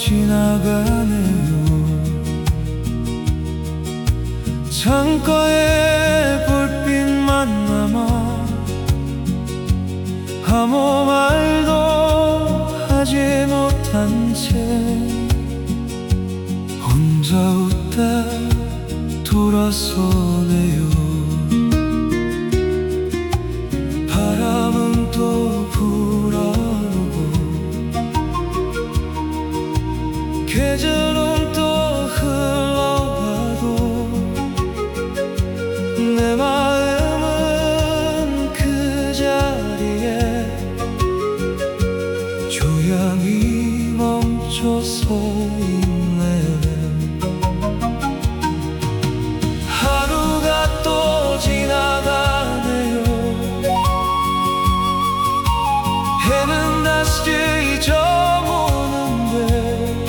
지나가네요. 창가에 불빛만 남아 아무 말도 하지 못한 채 혼자 웃다 돌아서네요. 바람은 또 불어오고 계절은 또 흘러가도 내 마음은 그 자리에 조용히 멈춰서 있네. 하루가 또 지나가네요. 해는 다시 저무는데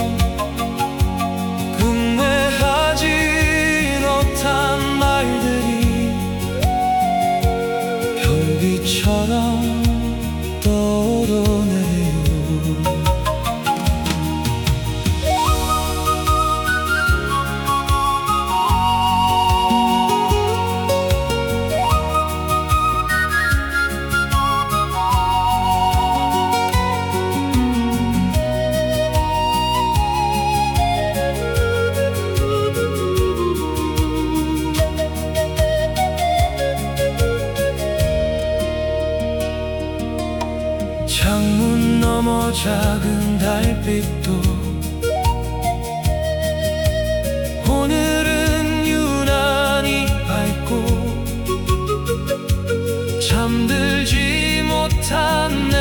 끝내하지 못한 말들이 별빛처럼 떠오르네요. 창문 너머 작은 달빛도 오늘은 유난히 밝고 잠들지 못한